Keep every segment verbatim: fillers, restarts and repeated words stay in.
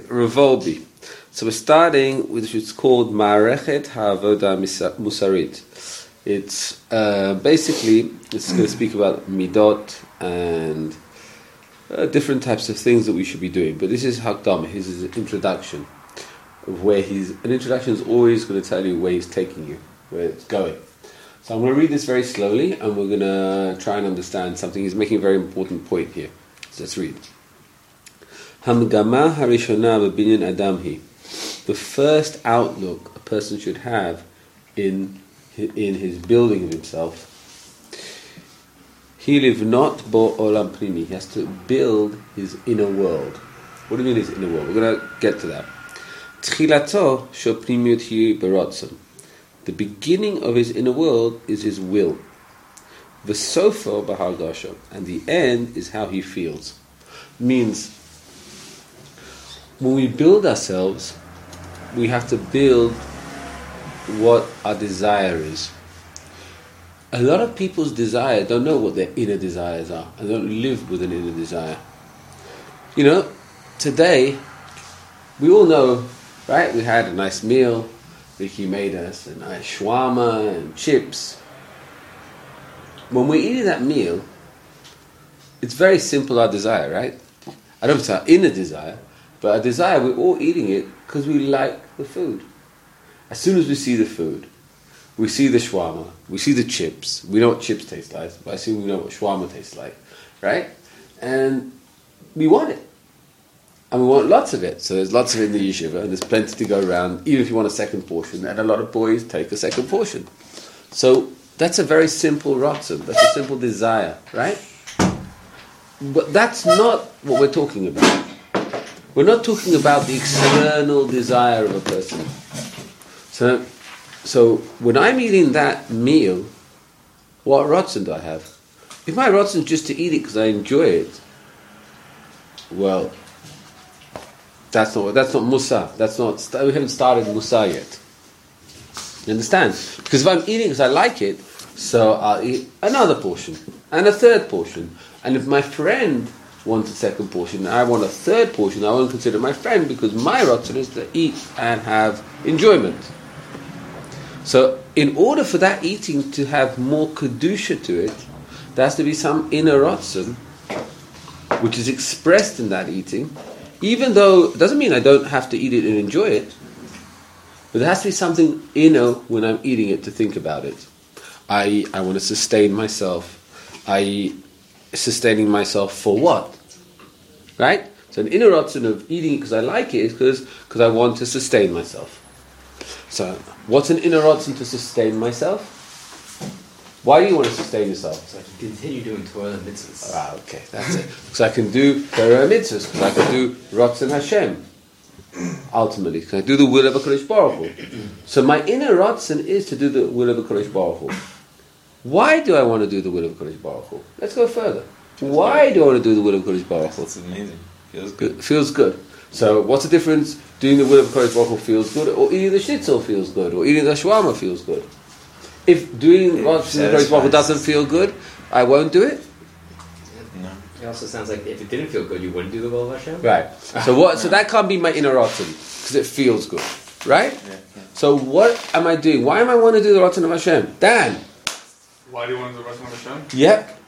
Revolbi. So we're starting with what's called Ma'arechet Ha'avoda Musarit. It's uh, basically, it's going to speak about midot and uh, different types of things that we should be doing. But this is Hakdama, his is an introduction. Of where he's, an introduction is always going to tell you where he's taking you, where it's going. So I'm going to read this very slowly and we're going to try and understand something. He's making a very important point here. So let's read. Hamgama harishona b'binyan adam hi. The first outlook a person should have in in his building of himself. He live not bo olam primi. He has to build his inner world. What do you mean his inner world? We're going to get to that. Tchilato sho primiyut hi beratzon. The beginning of his inner world is his will. V'sofo b'hargasha. And the end is how he feels. Means, when we build ourselves, we have to build what our desire is. A lot of people's desire don't know what their inner desires are and don't live with an inner desire. You know, today, we all know, right? We had a nice meal. Vicky made us a nice shawarma and chips. When we're eating that meal, it's very simple, our desire, right? I don't know if it's our inner desire, but our desire, we're all eating it because we like the food. As soon as we see the food, we see the shawarma, we see the chips, we know what chips taste like, but I assume we know what shawarma tastes like, right? And we want it. And we want lots of it. So there's lots of it in the yeshiva, and there's plenty to go around, even if you want a second portion, and a lot of boys take a second portion. So that's a very simple ratzon, that's a simple desire, right? But that's not what we're talking about. We're not talking about the external desire of a person. So, so when I'm eating that meal, what ratzon do I have? If my ratzon is just to eat it because I enjoy it, well, that's not that's not musa. That's not. We haven't started musa yet. You understand? Because if I'm eating because I like it, so I'll eat another portion and a third portion. And if my friend wants a second portion and I want a third portion, I won't consider my friend because my ratzon is to eat and have enjoyment. So in order for that eating to have more kedusha to it, there has to be some inner ratzon which is expressed in that eating, even though it doesn't mean I don't have to eat it and enjoy it, but there has to be something inner when I'm eating it to think about it. I I want to sustain myself. I sustaining myself for what? Right? So an inner ratzon of eating it because I like it is because because I want to sustain myself. So what's an inner ratzon to sustain myself? Why do you want to sustain yourself? So I can continue doing Torah and mitzvahs. Ah, okay, that's it. So I can do Torah and mitzvahs, because I can do ratzon Hashem. Ultimately, because I do the will of HaKadosh Baruch Hu. So my inner ratzon is to do the will of HaKadosh Baruch Hu. Why do I want to do the will of HaKadosh Baruch Hu? Let's go further. Why do I want to do the will of HaKadosh Baruch Hu? That's amazing. Feels good. It feels good. So what's the difference? Doing the will of HaKadosh Baruch Hu feels good, or eating the schnitzel feels good, or eating the shawarma feels good? If doing what HaKadosh Baruch Hu doesn't feel good, I won't do it. No. It also sounds like if it didn't feel good, you wouldn't do the will of Hashem. Right. So what? So that can't be my inner ratzon because it feels good, right? Yeah, yeah. So what am I doing? Why am I want to do the ratzon of Hashem? Dan. Why do you want to do the ratzon of Hashem? Yep.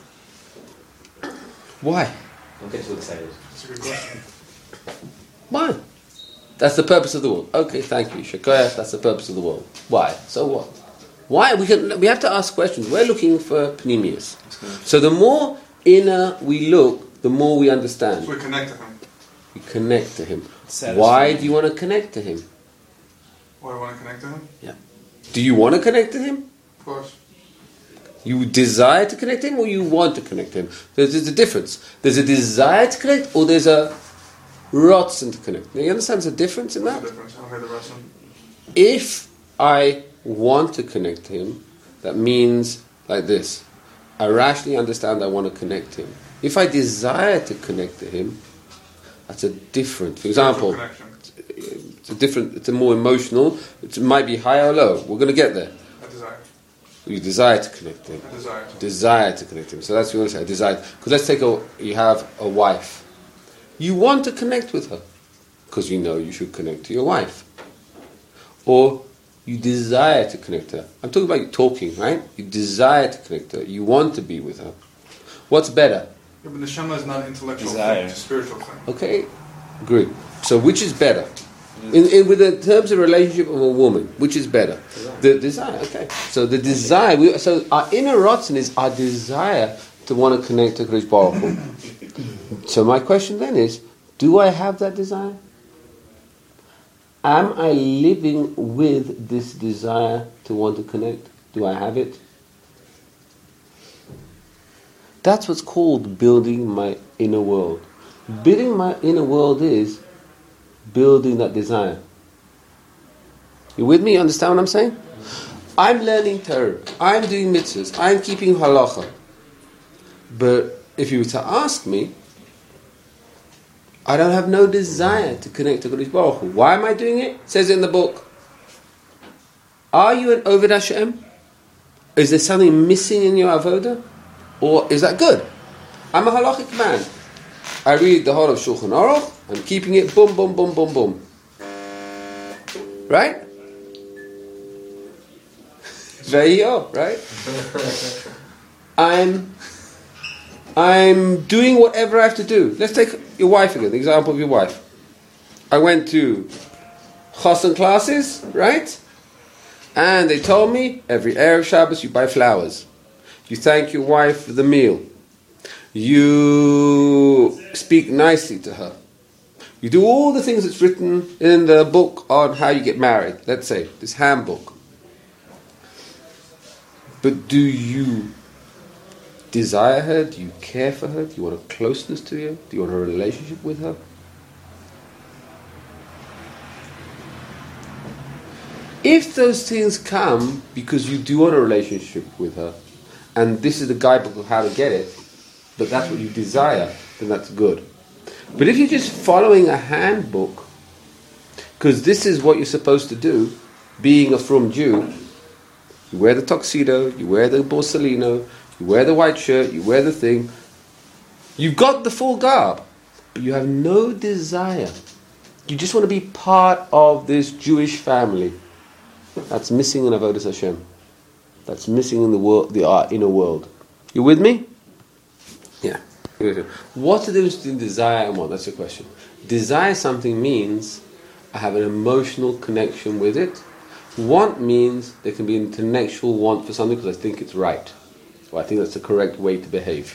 Why? Don't get too excited. That's a good question. Why? That's the purpose of the world. Okay, thank you, Shekoyach. That's the purpose of the world. Why? So what? Why? We can. We have to ask questions. We're looking for pneumias. So the more inner we look, the more we understand. So we connect to Him. We connect to Him. Satisfying. Why do you want to connect to Him? Why do I want to connect to Him? Yeah. Do you want to connect to Him? Of course. You desire to connect to Him, or you want to connect to Him? There's, there's a difference. There's a desire to connect, or there's a ratzon to connect. Now, you understand there's a difference in What's that? the difference? I don't hear the ratzon. If I want to connect to Him, that means like this. I rationally understand I want to connect to Him. If I desire to connect to Him, that's a different. For example, Connection. it's a different. It's a more emotional. It might be high or low. We're going to get there. A desire. You desire to connect to Him. A desire. Desire to connect to Him. So that's what you want to say. I desire. Because let's take a. You have a wife. You want to connect with her. because you know you should connect to your wife. Or you desire to connect to her. I'm talking about you talking, right? You desire to connect to her. You want to be with her. What's better? Yeah, but neshama is not intellectual Desire. thing, it's a spiritual thing. Okay, good. So which is better? In, in with the terms of relationship of a woman, which is better? Desire. The desire. Okay. So the desire. We, so our inner rotzen is our desire to want to connect to Kadosh Baruch Hu. So my question then is: do I have that desire? Am I living with this desire to want to connect? Do I have it? That's what's called building my inner world. Building my inner world is building that desire. You with me? You understand what I'm saying? I'm learning Torah. I'm doing mitzvahs. I'm keeping halacha. But if you were to ask me, I don't have no desire to connect to Kadosh Baruch Hu. Why am I doing it? It says it in the book. Are you an Oved Hashem? Is there something missing in your avodah? Or is that good? I'm a halachic man. I read the whole of Shulchan Aruch. I'm keeping it boom, boom, boom, boom, boom. Right? Ve'yo, right? I'm I'm doing whatever I have to do. Let's take your wife again, the example of your wife. I went to chassan classes, right? And they told me, every Erev Shabbos you buy flowers. You thank your wife for the meal. You speak nicely to her. You do all the things that's written in the book on how you get married. Let's say, this handbook. But do you desire her? Do you care for her? Do you want a closeness to her? Do you want a relationship with her? If those things come because you do want a relationship with her, and this is the guidebook of how to get it, but that's what you desire, then that's good. But if you're just following a handbook, because this is what you're supposed to do, being a frum Jew, you wear the tuxedo, you wear the borsalino, you wear the white shirt, you wear the thing, you've got the full garb, but you have no desire. You just want to be part of this Jewish family. That's missing in Avodas Hashem. That's missing in the world, the uh, inner world. You with me? Yeah. What's the difference between desire and want? That's the question. Desire something means I have an emotional connection with it. Want means there can be an intellectual want for something because I think it's right. Or I think that's the correct way to behave.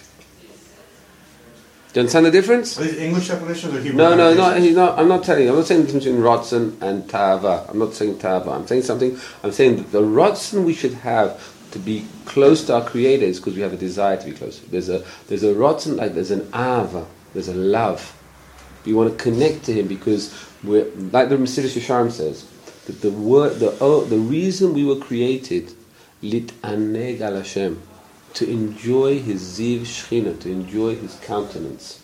Do you understand the difference? Are these English definitions or Hebrew No, no, no, definitions? no. I'm not telling you. I'm not saying the difference between Ratzon and Tava. I'm not saying Tava. I'm saying something. I'm saying that the Ratzon we should have to be close to our Creator is because we have a desire to be close. There's a there's a Ratzon, like there's an Ava. There's a love. We want to connect to Him because we're like the Mesilas Yesharim says that the word, the oh, the reason we were created, lit aneg al Hashem, to enjoy His ziv shechina, to enjoy His countenance.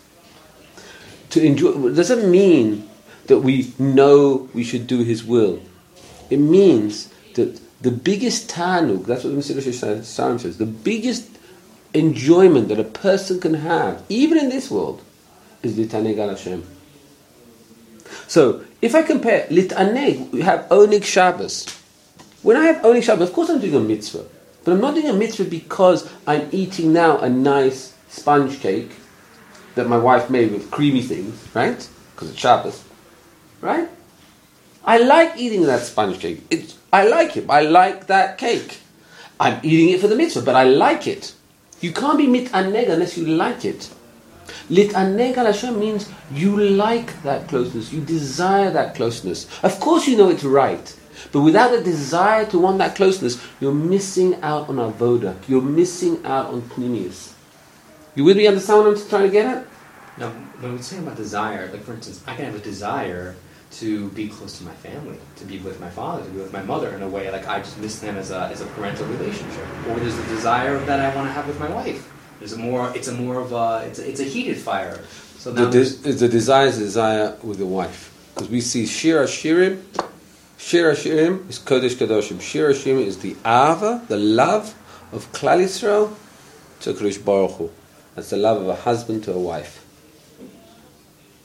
To enjoy it doesn't mean that we know we should do His will. It means that the biggest tanug, that's what the Mesilas Yesharim says, the biggest enjoyment that a person can have, even in this world, is litaneg al Hashem. So, if I compare litaneg, we have Oneg Shabbos. When I have Oneg Shabbos, of course I'm doing a mitzvah. But I'm not doing a mitzvah because I'm eating now a nice sponge cake that my wife made with creamy things, right? Because it's Shabbos, right? I like eating that sponge cake. It's, I like it. I like that cake. I'm eating it for the mitzvah, but I like it. You can't be mit'aneg unless you like it. Lit'aneg al Hashem means you like that closeness. You desire that closeness. Of course you know it's right. But without a desire to want that closeness, you're missing out on avoda. You're missing out on pnimius. You with me? Understand what I'm trying to get at? Now, when we're saying about desire, like for instance, I can have a desire to be close to my family, to be with my father, to be with my mother in a way like I just miss them as a as a parental relationship. Or there's the desire that I want to have with my wife. There's a more, it's a more of a, it's a, it's a heated fire. So The, now de- the desire is desire with the wife. Because we see Shir HaShirim, Shir HaShirim is Kodesh Kadoshim. Shir HaShirim is the Ava, the love of Klal Yisrael to Kadosh Baruch Hu. That's the love of a husband to a wife.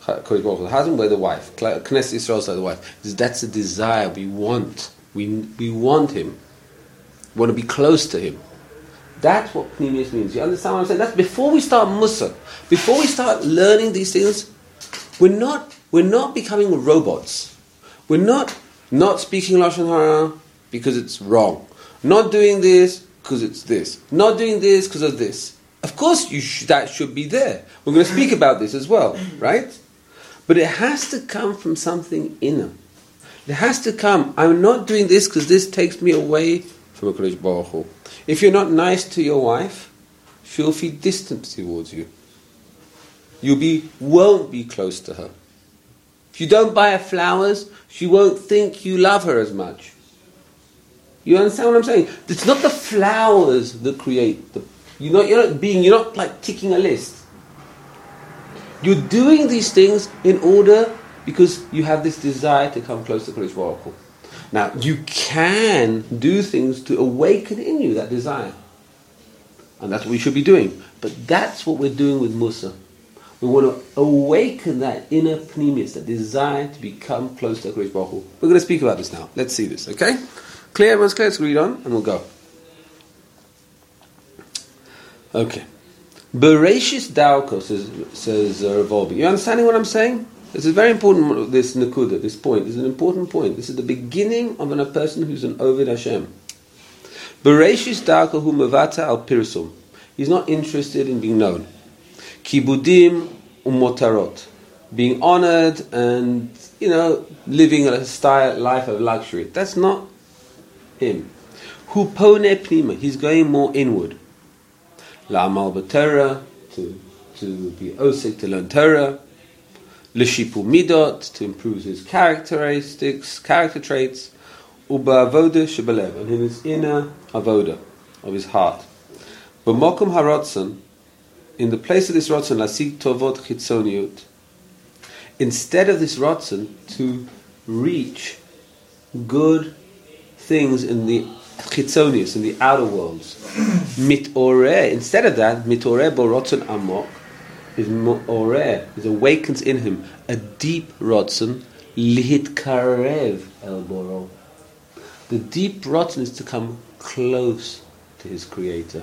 Kodesh Baruch Hu, the husband, we're the wife. Knesset Yisrael is like the wife. That's a desire we want. We we want him. We want to be close to him. That's what Pnimius means. You understand what I'm saying? That's before we start Musa. Before we start learning these things, we're not we're not becoming robots. We're not not speaking Lashon Hara because it's wrong. Not doing this because it's this. Not doing this because of this. Of course, you sh- that should be there. We're going to speak about this as well, right? But it has to come from something inner. It has to come. I'm not doing this because this takes me away from a Kodesh Baruch Hu. If you're not nice to your wife, she'll feel distant towards you. You be won't be close to her. If you don't buy her flowers, she won't think you love her as much. You understand what I'm saying? It's not the flowers that create the. You're not. You're not being. You're not like ticking a list. You're doing these things in order because you have this desire to come close to Kodesh Baruch Hu. Now, you can do things to awaken in you that desire. And that's what we should be doing. But that's what we're doing with Musa. We want to awaken that inner pneumius, that desire to become close to Kodesh Baruch Hu. We're going to speak about this now. Let's see this, okay? Clear? Everyone's clear? Let's read on and we'll go. Okay. Bereshis Dauko, says, says uh, Ravolbi. You understanding what I'm saying? This is very important, this Nakuda, this point. This is an important point. This is the beginning of an, a person who's an Ovid Hashem. Bereshis Dauko hu mevata al pirsum. He's not interested in being known. Kibudim umotarot. Being honored and, you know, living a style, life of luxury. That's not him. Hu pone pnima. He's going more inward. La'amal b'Torah, to to be osik, to learn Torah. L'shipu midot, to improve his characteristics, character traits. Uba avoda shebalev, and in his inner avoda, of his heart. B'mokum harotzen, in the place of this rotzen, lasig tovot chitzoniut, instead of this rotzen, to reach good things in the chitzonius, in the outer worlds. Mitoreh, instead of that, mitoreh bo rotzen amok, is mitoreh, is awakens in him a deep rotzen, lihitkarev el boro. The deep rotzen is to come close to his creator.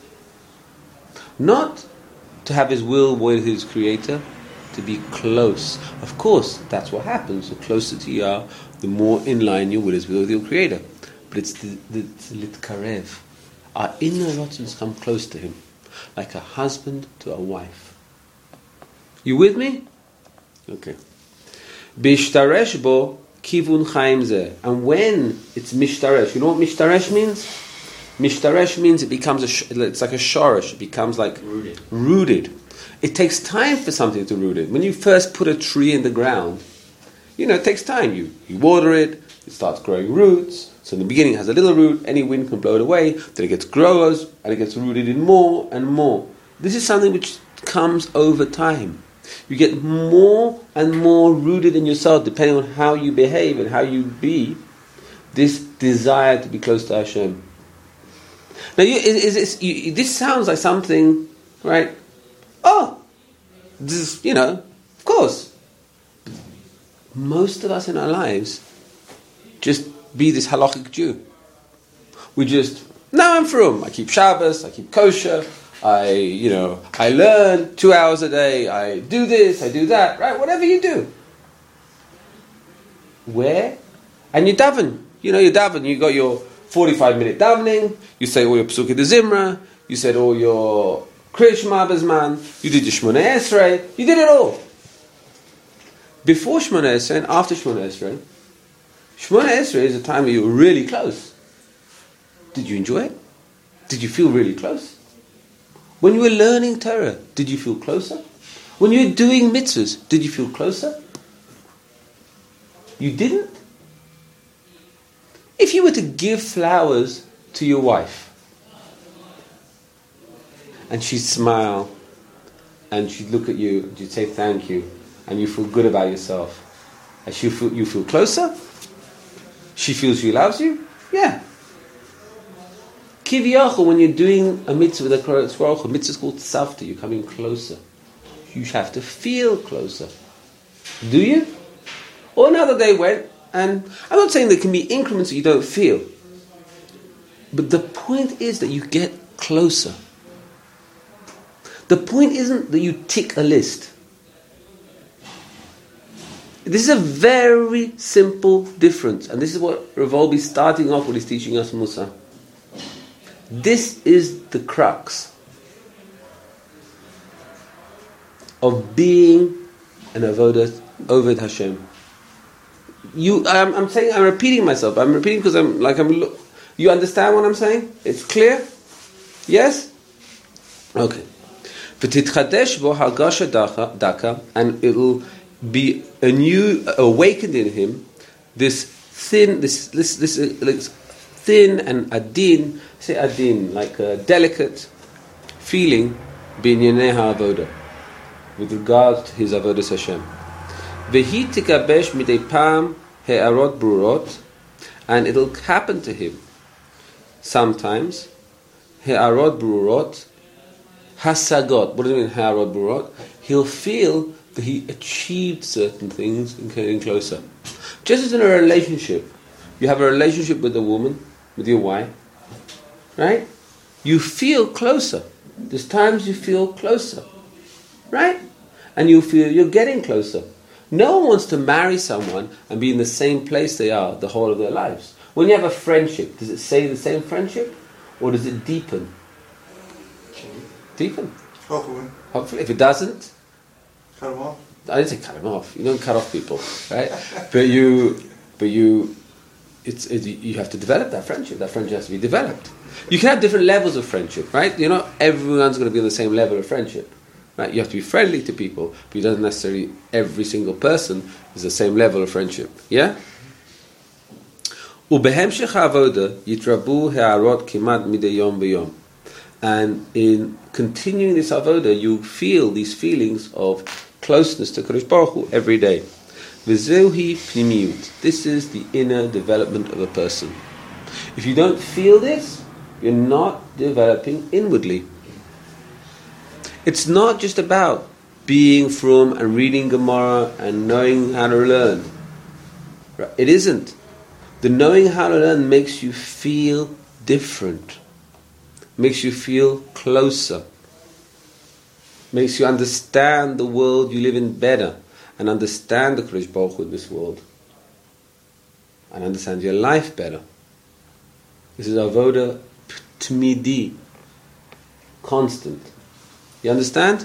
Not to have his will with his creator, to be close. Of course, that's what happens. The closer to you are, the more in line your will is with your creator. But it's the, the, the litkarev. Our inner rotzens come close to him, like a husband to a wife. You with me? Okay. Bishtaresh bo kivun chaim zeh. And when it's mishtaresh, you know what mishtaresh means? Mishtaresh means it becomes a sh- it's like a shorish. It becomes like rooted. Rooted. It takes time for something to root it. When you first put a tree in the ground, you know, it takes time. You you water it, it starts growing roots. So in the beginning it has a little root, any wind can blow it away, then it gets growers, and it gets rooted in more and more. This is something which comes over time. You get more and more rooted in yourself, depending on how you behave and how you be, this desire to be close to Hashem. Now, you, is, is, you, this sounds like something, right? Oh, this is, you know, of course. Most of us in our lives just be this halachic Jew. We just, no, I'm from. I keep Shabbos, I keep kosher, I, you know, I learn two hours a day, I do this, I do that, right? Whatever you do. Where? And you daven. You know, you daven, you got your forty-five minute davening, you say all your Pesukei de Zimra, you said all your Kriya Shema B'zman, you did your Shmoneh Esrei, you did it all. Before Shmoneh Esrei and after Shmoneh Esrei, Shmoneh Esrei is a time where you were really close. Did you enjoy it? Did you feel really close? When you were learning Torah, did you feel closer? When you were doing mitzvahs, did you feel closer? You didn't? If you were to give flowers to your wife, and she'd smile, and she'd look at you, and she'd say thank you, and you feel good about yourself, and she feel, you feel closer? She feels she loves you? Yeah. Kiviyachol, when you're doing a mitzvah with a Kodesh Baruch Hu, a mitzvah is called tzavta, you're coming closer. You have to feel closer. Do you? Or another day went, and I'm not saying there can be increments that you don't feel. But the point is that you get closer. The point isn't that you tick a list. This is a very simple difference. And this is what Rav Wolbe is starting off when he's teaching us Musa. This is the crux of being an avodah Oved Hashem. You, I'm, I'm saying, I'm repeating myself. I'm repeating because I'm like I'm. You understand what I'm saying? It's clear. Yes. Okay. V'titchadesh bo hargasha daka, and it'll be a new awakened in him. This thin, this this this, uh, this thin and adin. Say adin, like a delicate feeling, b'inyanei ha'avoda, with regard to his avodas Hashem. V'hi tikabesh midei pam he'arot brurot, and it'll happen to him sometimes. He'arot brurot, hasagot. What do you mean he'arot brurot? He'll feel that he achieved certain things and getting closer. Just as in a relationship, you have a relationship with a woman, with your wife, right? You feel closer. There's times you feel closer, right? And you feel you're getting closer. No one wants to marry someone and be in the same place they are the whole of their lives. When you have a friendship, does it stay the same friendship? Or does it deepen? Deepen. Hopefully. Hopefully. If it doesn't, Cut them off. I didn't say cut them off. You don't cut off people, right? But you, but you, it's it, you have to develop that friendship. That friendship has to be developed. You can have different levels of friendship, right? You know, everyone's going to be on the same level of friendship, right? You have to be friendly to people, but you don't necessarily every single person is the same level of friendship. Yeah. ובהמשך העבודה יתרבו הערות כמעט מדי יום ביום. And in continuing this avoda, you feel these feelings of closeness to Kadosh Baruch Hu every day. V'zeuhi pnimiyut. This is the inner development of a person. If you don't feel this, you're not developing inwardly. It's not just about being from and reading Gemara and knowing how to learn. It isn't. The knowing how to learn makes you feel different. Makes you feel closer. Makes you understand the world you live in better. And understand the Kadosh Baruch Hu in this world. And understand your life better. This is avoda tmidi. Constant. You understand?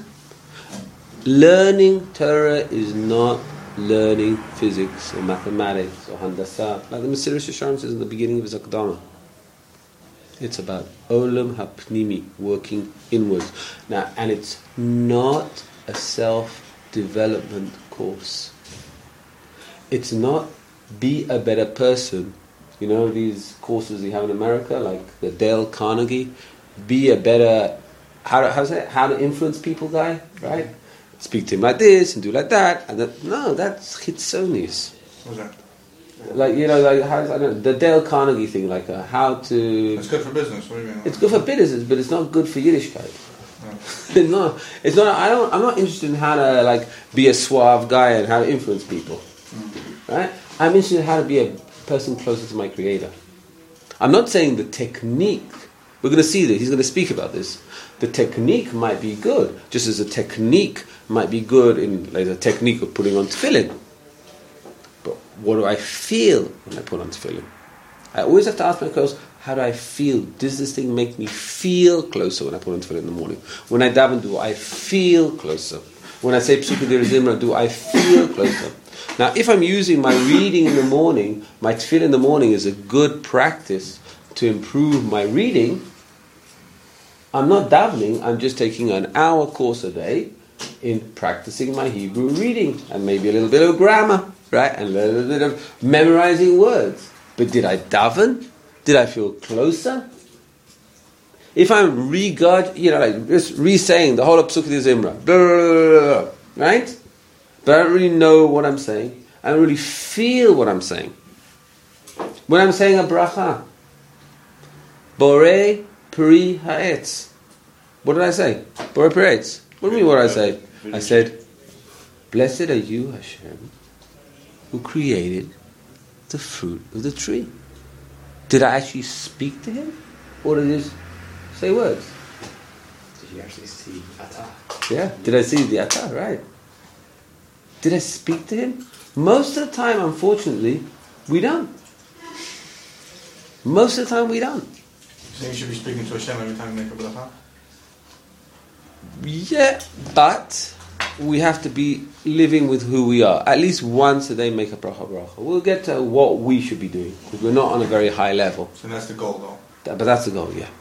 Learning Torah is not learning physics or mathematics or handasa. Like the Mesilas Yesharim says in the beginning of his Akdama. It's about Olam HaPnimi, working inwards. Now, and it's not a self-development course. It's not be a better person. You know these courses you have in America, like the Dale Carnegie, be a better, how to, how's that? How to influence people guy, right? Speak to him like this and do like that. And that, no, that's Chitzonis. What's that? Like, you know, like how, I don't know, the Dale Carnegie thing, like uh, how to... It's good for business, what do you mean? It's good for business, but it's not good for Yiddishkeit. No. no, it's not. I don't. I'm not interested in how to like be a suave guy and how to influence people, mm. right? I'm interested in how to be a person closer to my Creator. I'm not saying the technique. We're going to see this. He's going to speak about this. The technique might be good, just as a technique might be good in like the technique of putting on tefillin. But what do I feel when I put on tefillin? I always have to ask myself, how do I feel? Does this thing make me feel closer when I put on tefillin in the morning? When I daven, do I feel closer? When I say Psukim Dir Zimra, do I feel closer? Now, if I'm using my reading in the morning, my tefillin in the morning is a good practice to improve my reading, I'm not davening, I'm just taking an hour course a day in practicing my Hebrew reading and maybe a little bit of grammar, right? And a little bit of memorizing words. But did I daven? Did I feel closer? If I'm regard, you know, like just re-saying the whole of Psukim Dir Zimra, blah, blah, blah, blah, right? But I don't really know what I'm saying. I don't really feel what I'm saying. When I'm saying a bracha, Borei Peri Ha'etz. What did I say? Borei Peri Ha'etz. What do you mean what did I say? I said, Blessed are you, Hashem, who created the fruit of the tree. Did I actually speak to him? Or did I just say words? Did you actually see Atah? Yeah. Did I see the Atah? Right. Did I speak to him? Most of the time, unfortunately, we don't. Most of the time, we don't. So you should be speaking to Hashem every time you make a bracha? Yeah, but we have to be living with who we are. At least once a day make a bracha bracha. We'll get to what we should be doing, because we're not on a very high level. So that's the goal, though. That- But that's the goal, yeah.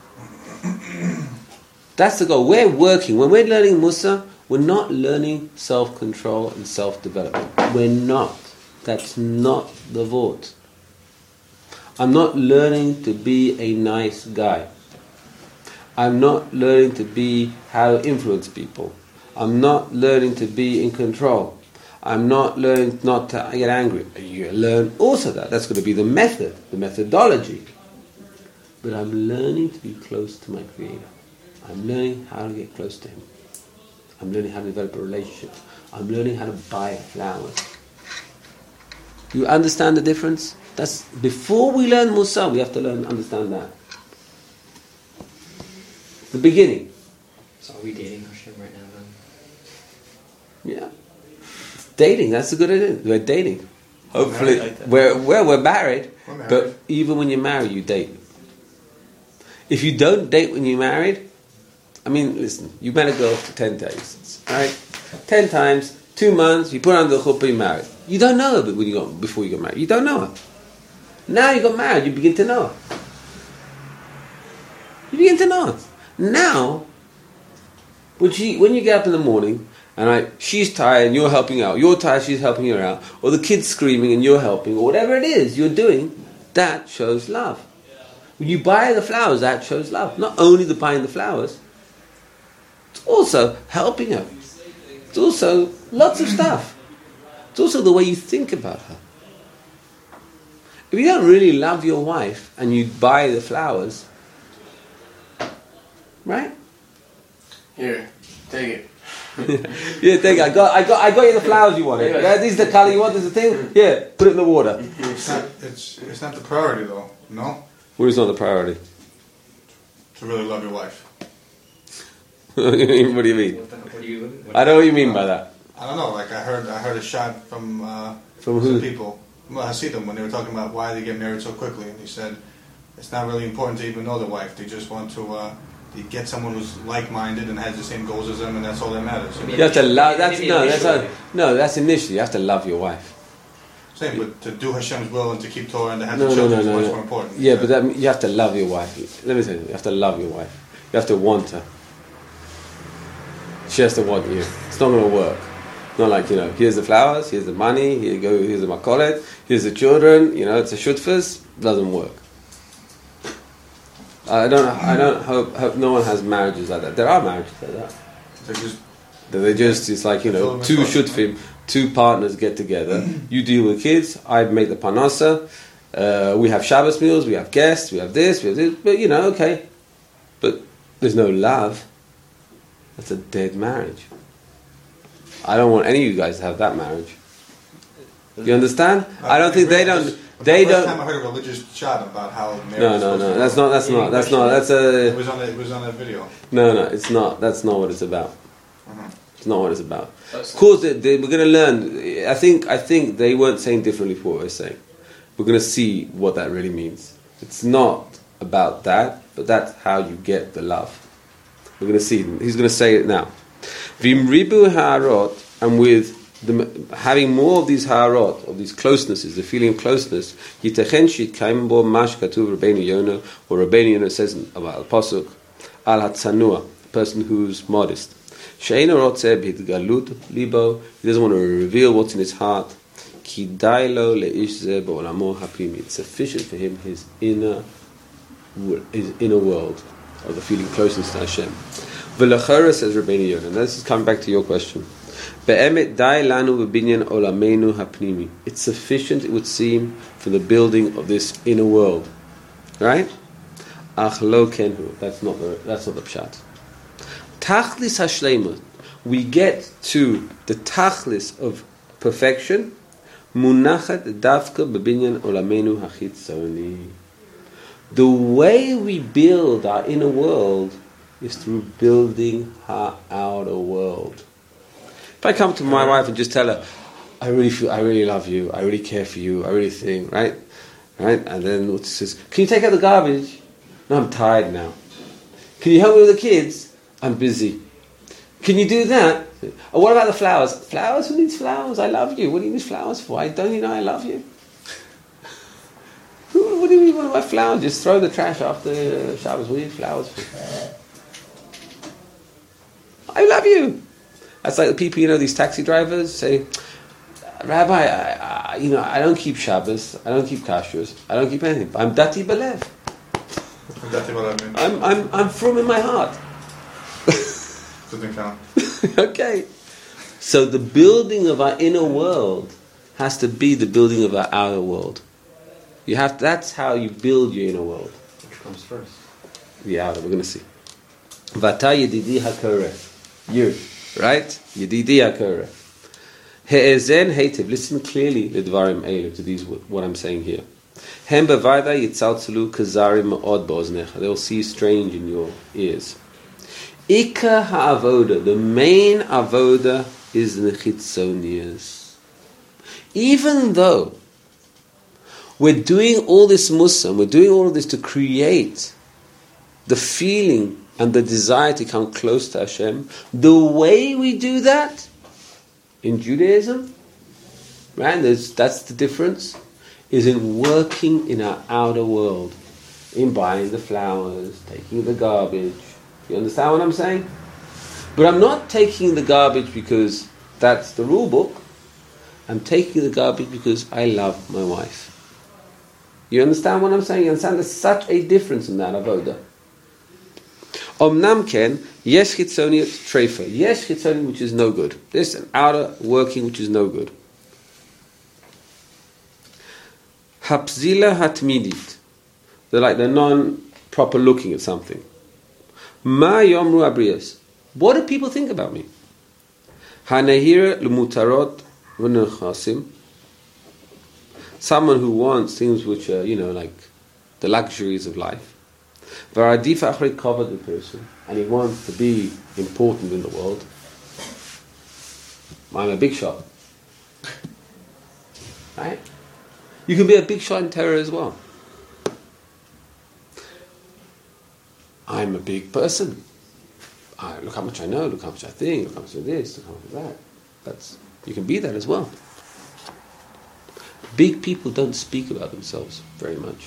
That's the goal. We're working. When we're learning Musa, we're not learning self-control and self-development. We're not. That's not the vote. I'm not learning to be a nice guy. I'm not learning to be how to influence people. I'm not learning to be in control. I'm not learning not to get angry. You learn also that. That's going to be the method, the methodology. But I'm learning to be close to my Creator. I'm learning how to get close to Him. I'm learning how to develop a relationship. I'm learning how to buy flowers. You understand the difference? That's before we learn Musa, we have to learn understand that. The beginning. So are we dating Hashem right now then? Yeah. Dating, that's a good idea. We're dating. Hopefully, Married like that. we're, well, we're married, We're married. but even when you're married, you date. If you don't date when you're married, I mean, listen, you met a girl for ten days, right? Ten times, two months, you put her under the chuppah, you're married. You don't know her when you got, before you got married. You don't know her. Now you got married, you begin to know her. You begin to know her. Now, when, she, when you get up in the morning, and I, she's tired and you're helping out, you're tired, she's helping her out, or the kid's screaming and you're helping, or whatever it is you're doing, that shows love. When you buy the flowers, that shows love. Not only the buying the flowers, it's also helping her. It's also lots of stuff. It's also the way you think about her. If you don't really love your wife and you buy the flowers, right? Here, take it. Yeah, thank you. I got, I got, I got you the flowers you wanted. Yeah, this is the color you want. This is the thing. Yeah, put it in the water. It's not, it's, it's not the priority, though, no? What is not the priority? To really love your wife. What do you mean? What, the, what do you? What, I know what you mean by that. I don't know, like I heard I heard a shot from uh, From some who? people, well, Hasidim, when they were talking about why they get married so quickly, and he said it's not really important to even know the wife. They just want to uh, they get someone who's like-minded and has the same goals as them, and that's all that matters. Maybe You have to love. That's Maybe no. That's initially. not, no. That's initially. You have to love your wife. Same, but to do Hashem's will and to keep Torah and to have No, the no, children no, no, is much no. more important. Yeah, but that, you have to love your wife. Let me tell you, you have to love your wife. You have to want her. She has to want you. It's not going to work. Not like, you know, here's the flowers, here's the money, here you go, here's the makolet, here's the children. You know, it's a shutfas. Doesn't work. I don't. I don't hope, hope no one has marriages like that. There are marriages like that. They just That they just, it's like, you know, two shutfim, two partners get together. You deal with kids, I make the panasa. Uh, we have Shabbos meals, we have guests, we have this, we have this. But, you know, okay. But there's no love. That's a dead marriage. I don't want any of you guys to have that marriage. Do you understand? I don't think they don't. They the first time don't. I heard a religious shot about how marriage No, is no, supposed no. to That's go. not. That's not. That's not. That's It a. was on the, it was on that video. No, no. It's not. That's not what it's about. Uh-huh. It's not what it's about. Of course, they, they, we're going to learn. I think. I think they weren't saying differently from what we're saying. We're going to see what that really means. It's not about that, but that's how you get the love. We're going to see. He's going to say it now. Vim ribu ha'arot, and with the, having more of these ha'arot, of these closenesses, the feeling of closeness, yitechen shitkaim bo mash katuv Rabbeinu Yonah, or Rabbeinu Yonah says about al pasuk al hatzanua, the person who's modest. She'eino rotzeh b'hitgalut libo, he doesn't want to reveal what's in his heart. Ki dailo leish ze ba'olamo hapimi, it's sufficient for him his inner, his inner world of the feeling closeness to Hashem. V'lachara, says Rabbeinu Yonah, and this is coming back to your question. Be'emet dai lanu v'binyan olamenu hapnimi. It's sufficient, it would seem, for the building of this inner world, right? Ach lo kenhu. That's not the. That's not the pshat. Tachlis hashleimut. we get to the tachlis of perfection, munachat davka bebinyan olamenu hachitzoni. The way we build our inner world is through building our outer world. If I come to my wife and just tell her, I really feel, I really love you, I really care for you, I really think, right? Right? And then what she says, can you take out the garbage? No, I'm tired now. Can you help me with the kids? I'm busy. Can you do that? Oh, what about the flowers? Flowers? Who needs flowers? I love you. What do you need flowers for? I don't you know I love you? What do you mean, what about flowers? Just throw the trash after Shabbos. What do you need flowers for? I love you. That's like the people, you know, these taxi drivers say, Rabbi, I, I, you know, I don't keep Shabbos, I don't keep kashrus, I don't keep anything. But I'm dati balev. Dati balev. I'm I'm I'm from in my heart. Doesn't count. Okay. So the building of our inner world has to be the building of our outer world. You have to, that's how you build your inner world. Which comes first? The outer. We're going to see. Vata yedidi hakore. You, right? Yedidi hakore. He'ezen heitiv. Listen clearly, lidvarim elu, to these what I'm saying here. Hem bevada yitzaltzelu kazarim ma'od ba'oznecha. They will see strange in your ears. Ika ha'avoda. The main avoda is the chitzonias. Even though we're doing all this musam, we're doing all of this to create the feeling and the desire to come close to Hashem, the way we do that in Judaism, right, there's, that's the difference, is in working in our outer world, in buying the flowers, taking the garbage. You understand what I'm saying? But I'm not taking the garbage because that's the rule book. I'm taking the garbage because I love my wife. You understand what I'm saying? You understand there's such a difference in that avoda. Omnam ken, yesh chitzoniot treifa. Yesh chitzoniot, which is no good. There's an outer working which is no good. Hapzila hatmidit. They're like they're non-proper looking at something. Ma yomru abriyas. What do people think about me? Hanehira lumutarot v'nechasim. Someone who wants things which are, you know, like the luxuries of life. Varadifa achri covered the person, and he wants to be important in the world. I'm a big shot. Right? You can be a big shot in terror as well. I'm a big person. I, look how much I know, look how much I think, look how much of this, look how much of that. That's, you can be that as well. Big people don't speak about themselves very much.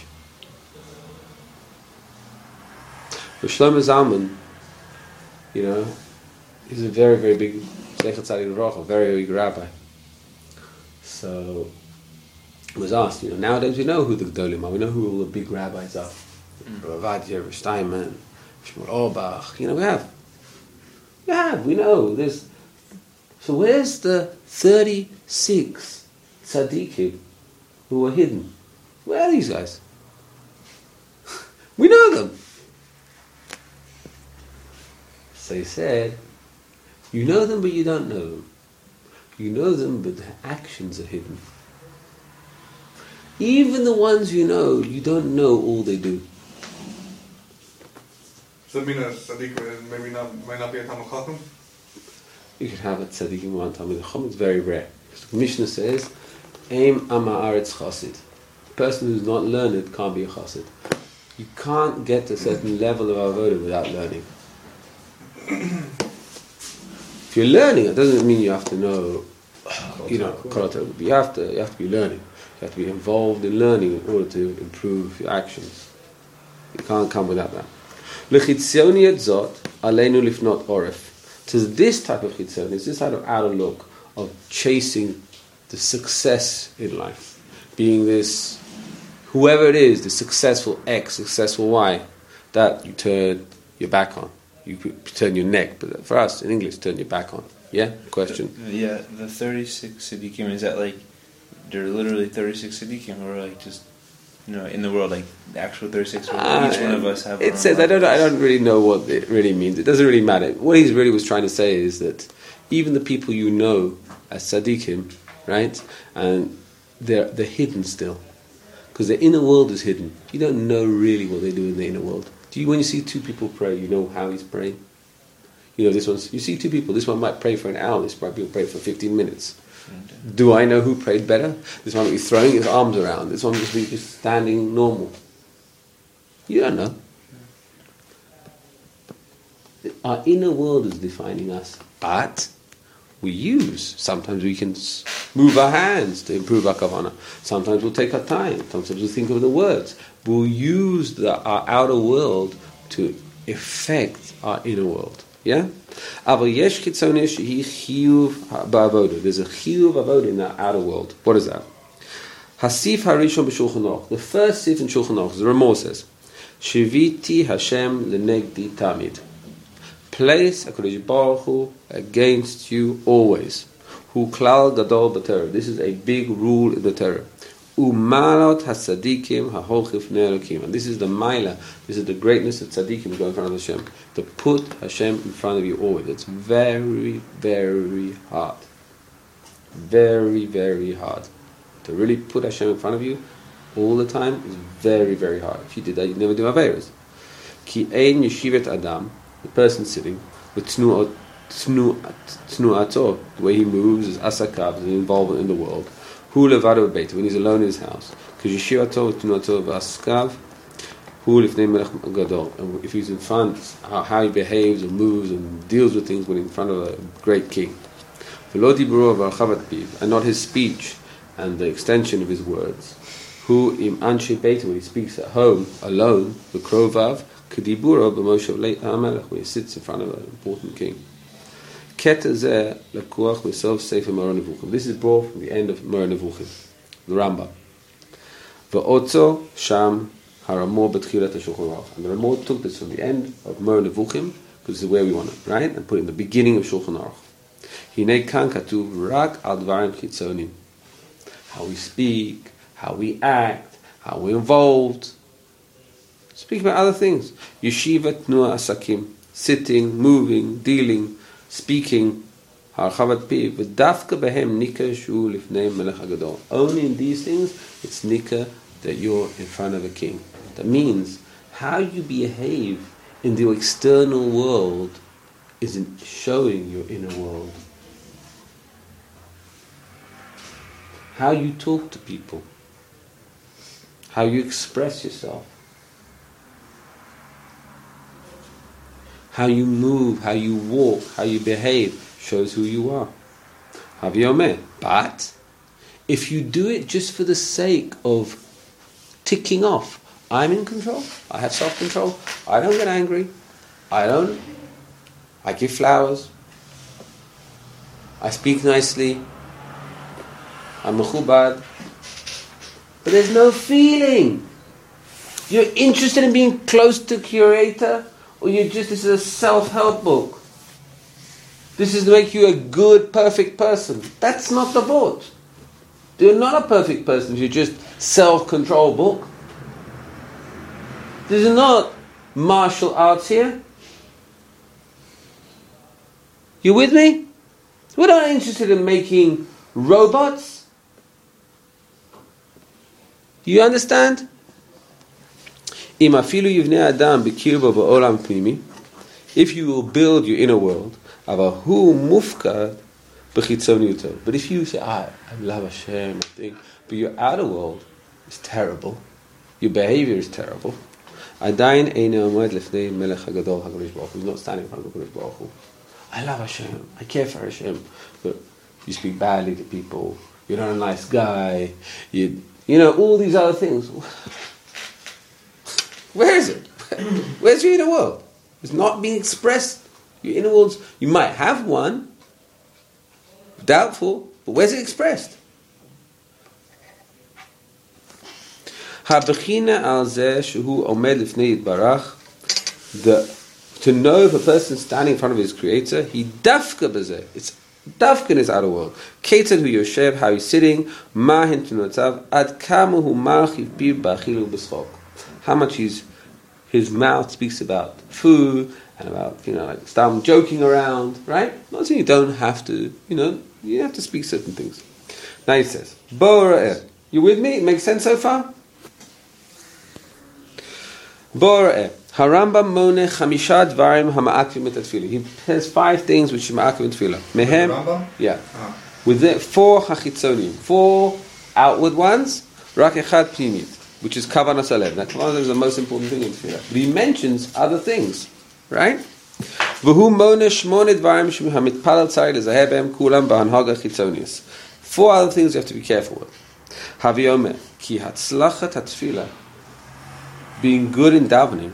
But Shlomo Zalman, you know, he's a very, very big Zeichat Tzadik Levracha, a very big rabbi. So, he was asked, you know, nowadays we know who the Gedolim are, we know who all the big rabbis are. Rav Ovadia, Rav Steinman, Shmuel Auerbach, you know, we have. We have, we know. There's, so where's the thirty-six tzaddikim who were hidden? Where are these guys? We know them. So he said, you know them but you don't know them. You know them but their actions are hidden. Even the ones you know, you don't know all they do. Does that mean a tzaddik maybe not, might not be a Talmid Chacham? You could have a tzaddik in one Talmid Chacham. It's very rare. The Mishnah says, Aim Ama Aretz Chassid. A person who's not learned can't be a chassid. You can't get to a certain level of avodah without learning. If you're learning, it doesn't mean you have to know, you know, you have to you have to be learning. You have to be involved in learning in order to improve your actions. You can't come without that. L'chitzoniat zot aleinu lifnot oref. To this type of chitzon, it's this type of outer look of chasing the success in life, being this, whoever it is, the successful X, successful Y, that you turn your back on. You turn your neck, but for us in English, turn your back on. Yeah? Question? Yeah, the thirty-six Siddiqim, is that like, there are literally thirty-six Siddiqim, or like just You know, in the world, like the actual thirty-six world, Uh, each one of us have. our It own says I don't. I levels. don't really know what it really means. It doesn't really matter. What he's really was trying to say is that even the people you know as tzaddikim, right, and they're they're hidden still, because the inner world is hidden. You don't know really what they do in the inner world. Do you? When you see two people pray, you know how he's praying. You know this one's. You see two people. This one might pray for an hour. This one might pray for fifteen minutes. Do I know who prayed better? This one might be throwing his arms around. This one might be just standing normal. You don't know. Our inner world is defining us, but we use. Sometimes we can s- move our hands to improve our kavanah. Sometimes we'll take our time. Sometimes we'll think of the words. We'll use the, our outer world to affect our inner world. Yeah? Aber yesh chitzoni shehi chiyuv ba'avoda. There's a chiyuv avoda in the outer world. What is that? Hasif harishon b'Shulchan Aruch. The first sif in Shulchan Aruch, the Ramah says, Shiviti Hashem lenegdi tamid. Place HaKadosh Baruch Hu against you always. Hu klal gadol b'Torah. This is a big rule in the Torah. Umalot hasadikim haholchif ne'elokim. And this is the maila, this is the greatness of tzadikim to go in front of Hashem. To put Hashem in front of you always. It's very, very hard. Very, very hard. To really put Hashem in front of you all the time is very, very hard. If you did that, you'd never do Averos. Ki ein yeshivet adam, the person sitting, with tnu'ato, the way he moves, his asakav, his involvement in the world. Hu levado b'beito, when he's alone in his house. Because yeshivato, tnu'ato, v'asakav, hu lifnei melech gadol. And if he's in front, how, how he behaves and moves and deals with things when in front of a great king. V'lo diburo v'archavat piv, and not his speech and the extension of his words. Who im anshe beito, when he speaks at home alone, the krovav kediburo b'moshe ha'melech, when he sits in front of an important king. Keta zeh lekuach misof sefer Moreh Nevuchim. This is brought from the end of Moreh Nevuchim, the Rambam. V'otzo sham haramor b'tchilat ha'Shulchan Aruch. And the Ramah took this from the end of Moreh Nevuchim, because this is where we want it, right? And put it in the beginning of Shulchan Aruch. Hinei kan katuv rak al dvarim chitzonim. How we speak, how we act, how we're involved. Speak about other things. Yeshiva tnuah asakim, sitting, moving, dealing, speaking. Harchavat piv, v'dafka behem nika shu lifnei melech hagadol. Only in these things, it's nika that you're in front of a king. That means how you behave in the external world isn't showing your inner world. How you talk to people, how you express yourself, how you move, how you walk, how you behave, shows who you are. Haviyomeh. But if you do it just for the sake of ticking off, I'm in control, I have self-control, I don't get angry, I don't, I give flowers, I speak nicely, I'm mechubad, but there's no feeling. You're interested in being close to Curator, or you just, this is a self-help book. This is to make you a good, perfect person. That's not the book. You're not a perfect person if you're just self-control book. This is not martial arts here. You with me? We're not interested in making robots. You understand? If you will build your inner world, but if you say, ah, I love Hashem, I think, but your outer world is terrible, your behavior is terrible, he's not standing in front of HaKadosh Baruch Hu. I love Hashem, I care for Hashem, but you speak badly to people, you're not a nice guy, you You know, all these other things. Where is it? Where's your inner world? It's not being expressed. Your inner worlds, you might have one. Doubtful. But where's it expressed? The, to know if a person is standing in front of his Creator, he dafka b'zeh. It's Dafkin is outer world. Ketzad hu yoshev, how he's sitting. Ma hin tnutav ad kama hu marchiv bir b'achilu b'schok. How much he's, his mouth speaks about food and about, you know, like start joking around, right? Not saying you don't have to, you know, you have to speak certain things. Now he says, Bo ra'eh. You with me? It makes sense so far? Bo ra'eh. Harambam mone chamisha dvarim hama'akvim et tefillah. He has five things which ma'akvim tefillah. Mehem, Rambam? yeah. Ah. With the four hachitzonim, four outward ones, rak echad pnimit, which is kavanas alev. Now kavanas is the most important thing in tefillah. But he mentions other things, right? V'hu mone shmone dvarim shem hamitpalal tzari lezahebem kulam b'hanhaga chitzonius. Four other things you have to be careful with. Havi omer ki hatzlachat hatefillah, being good in davening.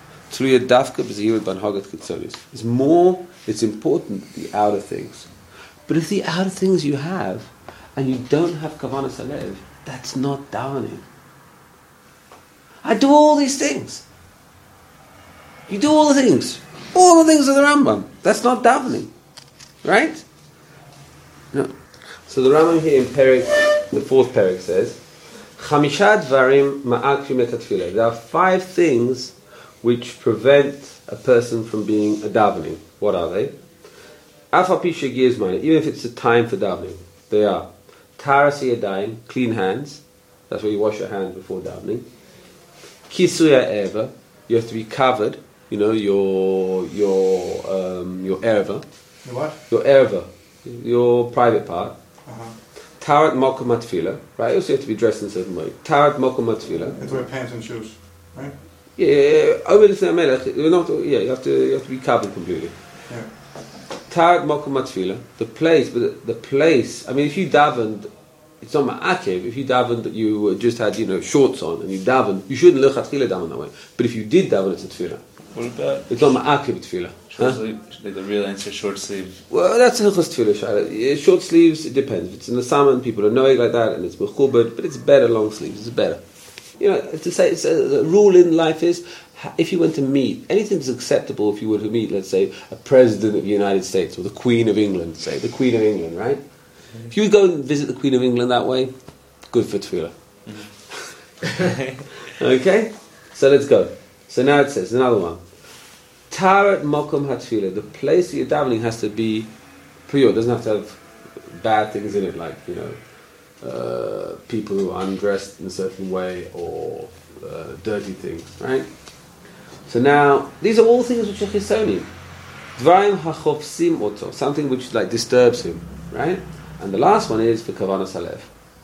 It's more, it's important, the outer things. But if the outer things you have, and you don't have kavanas alev, that's not davening. I do all these things. You do all the things. All the things of the Rambam. That's not davening. Right? No. So the Rambam here in Perek, the fourth Perek says, Chamisha dvarim ma'akvim et hatfilah. There are five things which prevent a person from being a davening. What are they? Even if it's a time for davening, they are taras yadayim, clean hands. That's where you wash your hands before davening. Kisuya erva, you have to be covered. You know your your um, your erva. Your what? Your erva, your private part. Uh-huh. Tarat mokum matfila, right? You also have to be dressed in a certain way. Tarat mokum matfila. You have to wear pants and shoes, right? Yeah, over the melech, not. Yeah, you have to you have to be covered completely. Yeah. Tarat mokum matfila, the place, but the, the place. I mean, if you davened, it's not ma'akev. If you davened that you just had, you know, shorts on and you davened, you shouldn't look at tefillah daven that way. But if you did daven, it's a tefillah. What about It's not ma'akev tefillah. short Huh? sleeve? Like the real answer, short sleeve. Well, that's a hilchos tefillah. Shayla. Yeah, short sleeves, it depends. If it's in the summer and people are knowing like that, and it's mechubed, but it's better long sleeves. It's better. You know, to say it's a, the rule in life is, if you went to meet, anything that's acceptable if you were to meet, let's say, a president of the United States or the Queen of England, say, the Queen of England, right? Mm-hmm. If you would go and visit the Queen of England that way, good for tefillah. Mm-hmm. Okay? So let's go. So now it says, another one. Tarat mokum hatfila, the place that you're davening has to be pure. It doesn't have to have bad things in it, like, you know, uh, people who are undressed in a certain way or uh, dirty things, right? So now, these are all things which are chisonim. Dvarim hachofsim oto, something which like disturbs him, right? And the last one is for kavanas alev,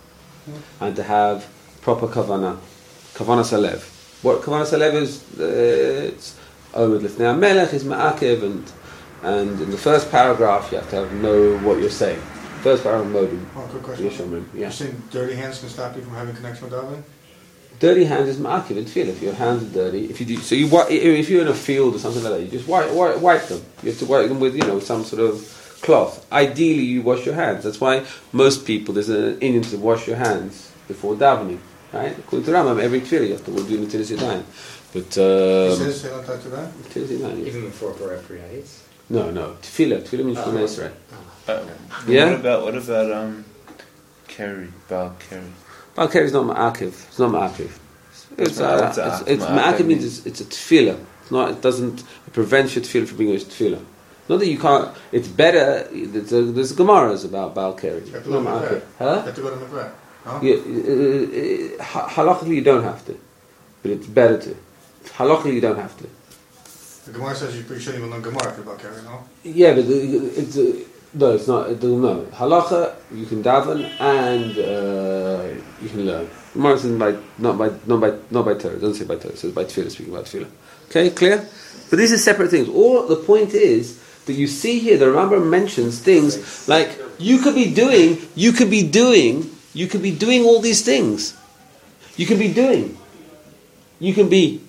and to have proper kavana, kavanas alev. What kavanas alev is? Uh, it's Omid Lifnei HaMelech is ma'akev, and and in the first paragraph you have to have know what you're saying. First paragraph, Modim. Oh, good question. Yeshomrim. Yeah. You're saying dirty hands can stop you from having connection with davening? Dirty hands is ma'akev in tefillah. If your hands are dirty, if you do, so you wi- if you're in a field or something like that, you just wipe, wipe, wipe them. You have to wipe them with, you know, some sort of cloth. Ideally, you wash your hands. That's why most people, there's an Indian to wash your hands before davening, right? According to Rambam, every tefillah you have to do Netilas Yadayim. But He um, says, say not that to that? Netilas Yadayim. Even before periphery. No, no. Tefillah. Tefillah means Oh, Shemona Esrei. Uh, Yeah? What about what about um, Kerry, Baal Kerry? Balker is not ma'akev. It's not ma'akev. It's, uh, What's that? it's, it's Ma'akev ma'akev means means? it's, it's a tefillah. It's not. It doesn't. It prevents your tefillah from being a tefillah. Not that you can't. It's better. There's, a, there's gemaras about Balker. You have to Not go to ma'akev. mikveh. Huh? You have to go to mikveh. Huh? Yeah, uh, uh, halachically you don't have to, but it's better to. Halachically you don't have to. The Gemara says you shouldn't even learn Gemara if you're about carrying, no? Yeah, but the- it's uh, no, it's not. It, no, halacha you can daven and uh, you can learn. Gemara says by not by not by not by Torah. It doesn't say by Torah. It says by tefillah. Speaking about tefillah. Okay, clear. But these are separate things. All the point is that you see here the Rambam mentions things like you could be doing, you could be doing, you could be doing all these things. You can be doing. You can be.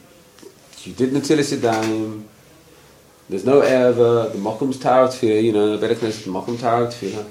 You did Netilas Yadayim. There's no erva. The Mokum's Tower Tefillah. You know, the Beit Knesset, the Mokum Tower Tefillah.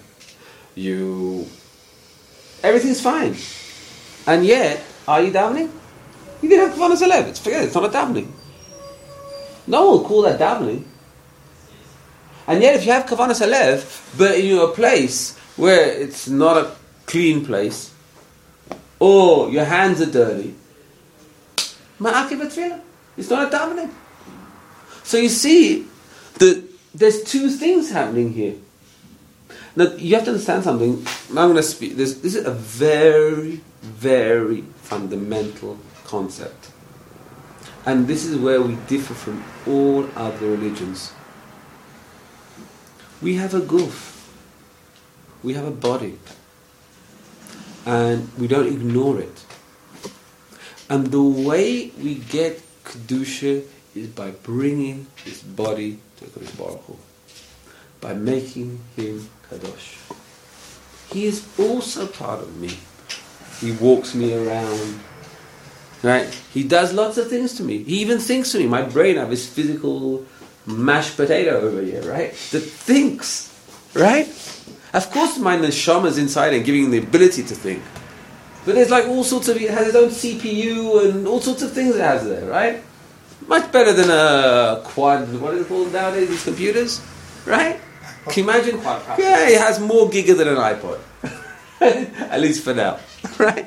You. Everything's fine. And yet, are you davening? You didn't have Kavanas Alev. It's forget it. It's not a davening. No one will call that davening. And yet, if you have Kavanas Halev, but you're a place where it's not a clean place, or your hands are dirty, Ma'akiv Tefillah. It's not a davening. So you see that there's two things happening here. Now you have to understand something. Now I'm going to speak. This, this is a very, very fundamental concept, and this is where we differ from all other religions. We have a guf. We have a body, and we don't ignore it. And the way we get Kedusha is by bringing his body to Kadosh Baruch Hu, by making him Kadosh. He is also part of me. He walks me around, right? He does lots of things to me. He even thinks to me. My brain, I have this physical mashed potato over here, right? That thinks, right? Of course my neshama is inside and giving him the ability to think. But there's like all sorts of, it has its own C P U and all sorts of things it has there, right? Much better than a quad, what is it called nowadays, these computers, right? Can you imagine? Yeah, it has more giga than an iPod. At least for now, right?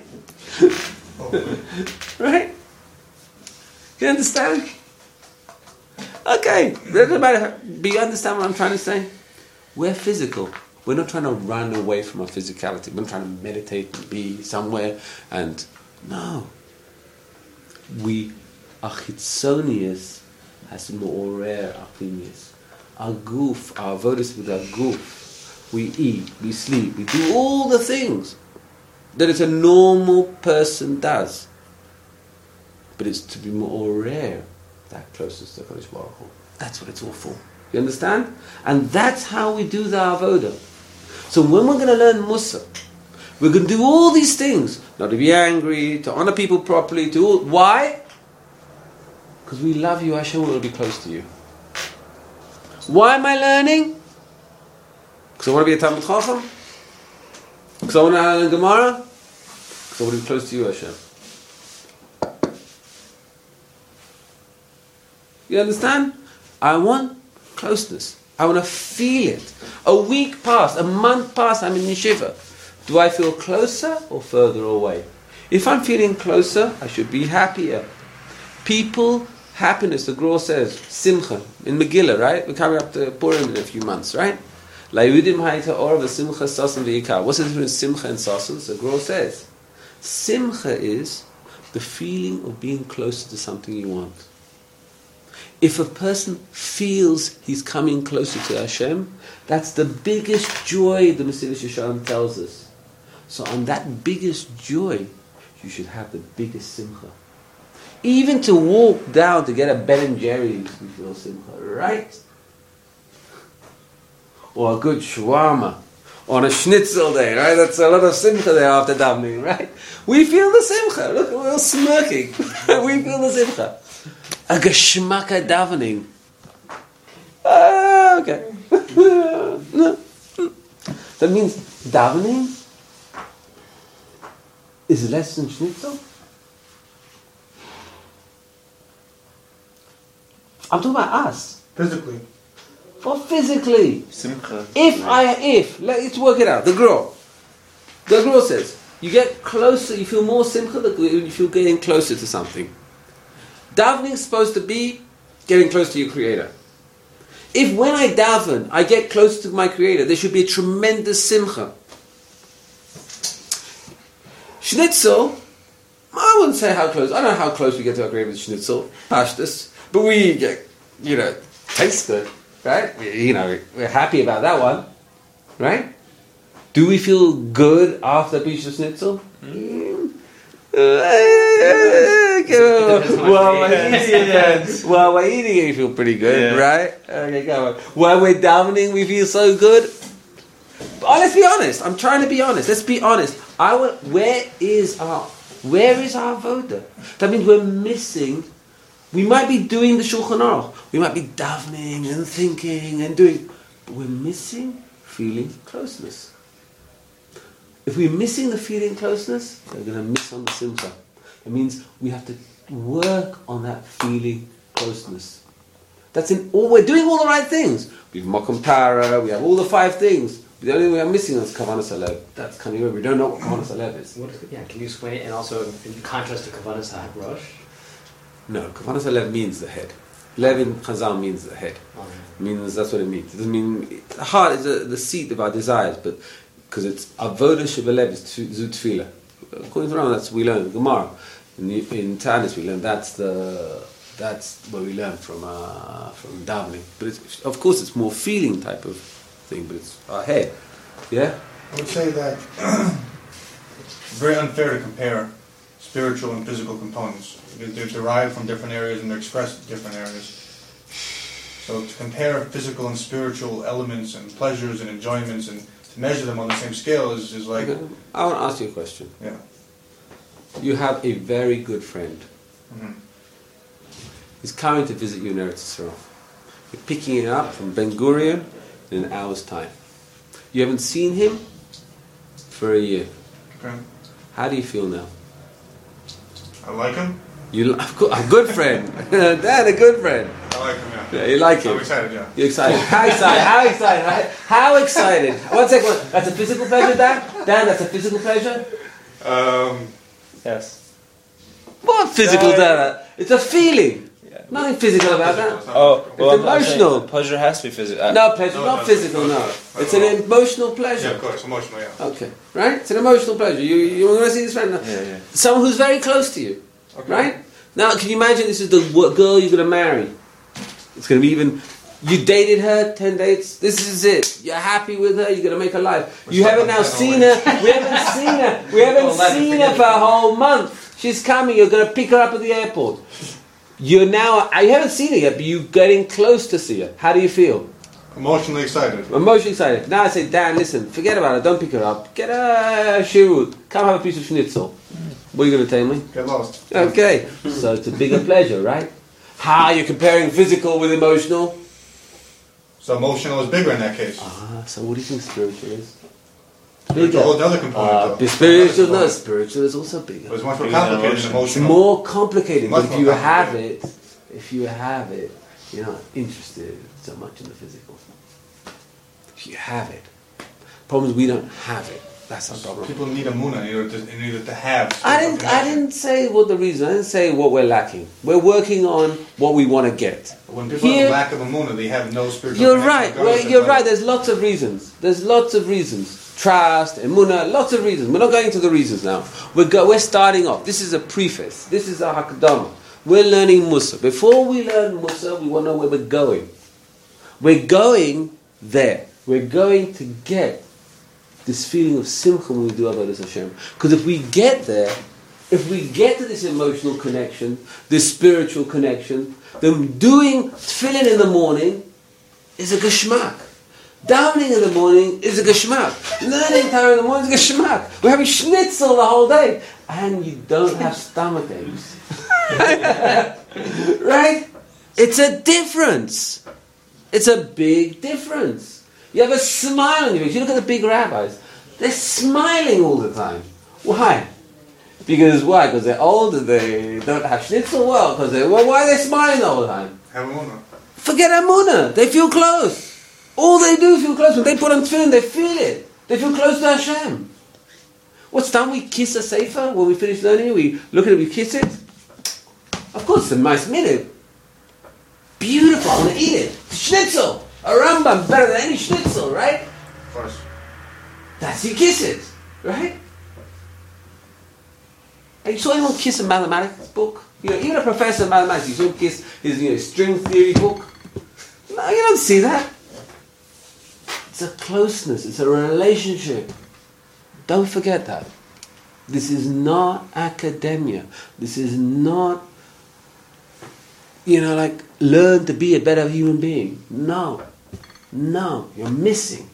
Right? You understand? Okay, doesn't matter. Do you understand what I'm trying to say? We're physical. We're not trying to run away from our physicality. We're not trying to meditate and be somewhere. And no, we are chitzonius has more rare opinions. Our goof, our avodas with our goof. We eat, we sleep, we do all the things that it's a normal person does. But it's to be more rare, that closest to Kodesh Baruch Hu. That's what it's all for. You understand? And that's how we do the avodah. So when we're going to learn Mussar, we're going to do all these things. Not to be angry, to honor people properly, to all. Why? Because we love you, Hashem will be close to you. Why am I learning? Because I want to be a Talmid Chacham? Because I want to learn Gemara? Because I want to be close to you, Hashem. You understand? I want closeness. I want to feel it. A week passed, a month passed, I'm in yeshiva. Do I feel closer or further away? If I'm feeling closer, I should be happier. People, happiness, the Gra says, Simcha, in Megillah, right? We're coming up to Purim in a few months, right? La'yudim ha'ita or v'simcha sasan v'yikar. What's the difference between Simcha and sasan? The Gra says, Simcha is the feeling of being closer to something you want. If a person feels he's coming closer to Hashem, that's the biggest joy the Mesilas Yesharim tells us. So on that biggest joy, you should have the biggest simcha. Even to walk down to get a Ben and Jerry's, you feel simcha, right? Or a good shawarma, on a schnitzel day, right? That's a lot of simcha there after davening, right? We feel the simcha. Look, we're all smirking. We feel the simcha. A geshmaka davening. Ah, okay. That means davening is less than schnitzel. I'm talking about us. Physically. For physically. Simcha. If I, if, let's work it out. The Gra. The Gra says, you get closer, you feel more simcha, you feel getting closer to something. Davening is supposed to be getting close to your Creator. If when I daven, I get close to my Creator, there should be a tremendous simcha. Schnitzel, I wouldn't say how close. I don't know how close we get to our Creator with schnitzel, pashtus, but we get, you know, tastes good, right? You know, we're happy about that one, right? Do we feel good after a piece of schnitzel? Mm. While we're eating it, while we're eating it, we feel pretty good, yeah. Right? Okay, come on. While we're davening, we feel so good. But let's be honest. I'm trying to be honest. Let's be honest. I want, where is our, where is our avoda? That means we're missing. We might be doing the Shulchan Aruch. We might be davening and thinking and doing, but we're missing feeling closeness. If we're missing the feeling closeness, we're going to miss on the simcha. It means we have to work on that feeling closeness. That's in all. We're doing all the right things. We've Mokum Para. We have all the five things. The only thing we are missing is Kavanas Alev. That's kind of we don't know what Kavanas Alev is. What, yeah, can you explain it? And also, in contrast to Kavanas HaRosh? No, Kavanas Alev means the head. Lev in Chazal means the head. Oh, It means that's what it means. It doesn't mean the heart is a, the seat of our desires, but because it's avodah shebelev is zu tefillah. According to Rambam, that's what we learn in Gemara. In, the, in Tanis, we learn that's the that's what we learn from uh, from davening. But it's, of course, it's more feeling type of thing. But it's our head. Yeah. I would say that it's very unfair to compare spiritual and physical components. They're, they're derived from different areas and they're expressed in different areas. So to compare physical and spiritual elements and pleasures and enjoyments and to measure them on the same scale is, is like... Okay. I want to ask you a question. Yeah. You have a very good friend. Mm-hmm. He's coming to visit you in Eretz Yisrael. You're picking him up from Ben Gurion in an hour's time. You haven't seen him for a year. Okay. How do you feel now? I like him. You li- a good friend. Dad, a good friend. I like him, yeah. Yeah, you like him. I'm excited, yeah. You're excited. How excited? How excited? Right? How excited? One second. One. That's a physical pleasure, Dan? Dan, that's a physical pleasure? Um, Yes. What physical, Uh, Dan? It's a feeling. Yeah. Nothing physical about that. Oh, well, It's I'm- I'm saying emotional. Pleasure has to be physical. No pleasure, No, not no, physical, no, no. no, no, It's no. an emotional yeah, pleasure. of course, emotional, yeah. Okay, right? It's an emotional pleasure. You you want to see this friend? Yeah, yeah. Someone who's very close to you, Okay. right? Now, can you imagine this is the wo- girl you're going to marry? It's going to be even. You dated her ten dates. This is it. You're happy with her. You're going to make her life. We're You stuck haven't on now ten seen already. her. We haven't seen her. We haven't Well, let's seen forget her for a it. whole month. She's coming. You're going to pick her up at the airport. You're now. You haven't seen her yet, but you're getting close to see her. How do you feel? Emotionally excited. Emotionally excited. Now I say, Dan, listen, forget about it. Don't pick her up. Get a shirut. Come have a piece of schnitzel. What are you going to tell me? Get lost. Okay. So it's a bigger pleasure, right? How you're comparing physical with emotional? So emotional is bigger in that case. Ah, so what do you think spiritual is? It's a whole other component, Uh, though. the spiritual, Another no, component. spiritual is also bigger. But it's much more Bigger than complicated than emotional. It's emotional. more complicated, Much but if more you have complicated. it, if you have it, you're not interested so much in the physical. If you have it. Problem is we don't have it. That's our problem. People need a muna in order to, in order to have. I didn't. I didn't say what the reason. I didn't say what we're lacking. We're working on what we want to get. When people Here- have a lack of a muna, they have no spiritual. You're connection right. regardless Well, of you're whether- right. There's lots of reasons. There's lots of reasons. Trust, emunah, lots of reasons. We're not going into the reasons now. We're go, We're starting off. This is a preface. This is a hakdama. We're learning Musa. Before we learn Musa, we want to know where we're going. We're going there. We're going to get this feeling of simcha when we do Avodas Hashem. Because if we get there, if we get to this emotional connection, this spiritual connection, then doing tefillin in the morning is a geschmack. Davening in the morning is a geschmack. Learning Torah in the morning is a geschmack. We're having schnitzel the whole day. And you don't have stomach aches. Right? It's a difference. It's a big difference. You have a smile on your face. You look at the big rabbis. They're smiling all the time. Why? Because why? Because they're old and they don't have schnitzel well. Because they well, why are they smiling all the time? Have a muna. Forget Amunah. They feel close. All they do is feel close. When they put on tefillin, they feel it. They feel close to Hashem. What's time we kiss a sefer when we finish learning? We look at it, we kiss it. Of course, it's a nice minute. Beautiful. I want to eat it. Schnitzel. A Rambam better than any schnitzel, right? Of course. That's you kiss it, right? And you saw anyone kiss a mathematics book? You know, even a professor of mathematics, you saw him kiss his you know, string theory book. No, you don't see that. It's a closeness. It's a relationship. Don't forget that. This is not academia. This is not, you know, like learn to be a better human being. No. No. You're missing.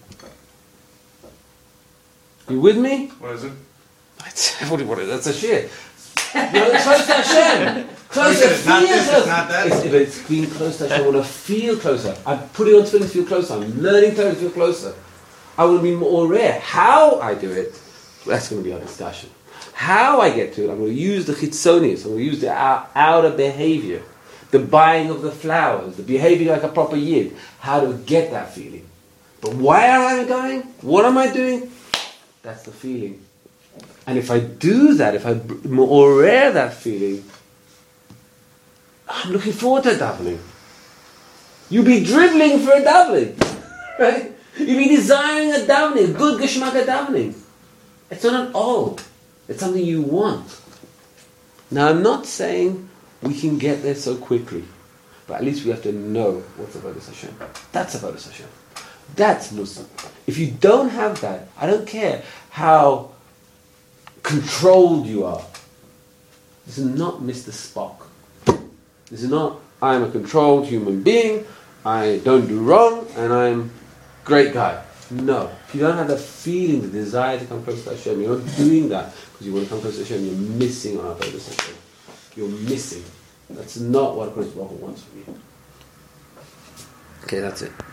You with me? What is it? What, what, that's a shit. You're close to Hashem. Close No, to it's not feel this, close. it's not that. It's, it's being close to Hashem. I want to feel closer. I'm putting on tefillin to feel closer. I'm learning Torah to feel closer. I want to be more rare. How I do it, that's going to be our discussion. How I get to it, I'm going to use the chitzonius. I'm going to use the ou- outer behavior. the buying of the flowers, the behaving like a proper yid, how to get that feeling. But why am I going? What am I doing? That's the feeling. And if I do that, if I rare that feeling, I'm looking forward to davening. You'll be dribbling for a davening, right? You'll be desiring a davening, a good geschmack davening. It's not an oh, it's something you want. Now I'm not saying we can get there so quickly, but at least we have to know what's Avodas Hashem. That's Avodas Hashem. That's Muslim. If you don't have that, I don't care how controlled you are. This is not Mister Spock. This is not, I'm a controlled human being, I don't do wrong, and I'm a great guy. No. If you don't have that feeling, the desire to come close to Hashem, you're not doing that because you want to come close to Hashem, you're missing on Avodas Hashem. You're missing. That's not what Kodesh Baruch Hu wants from you. Okay, that's it.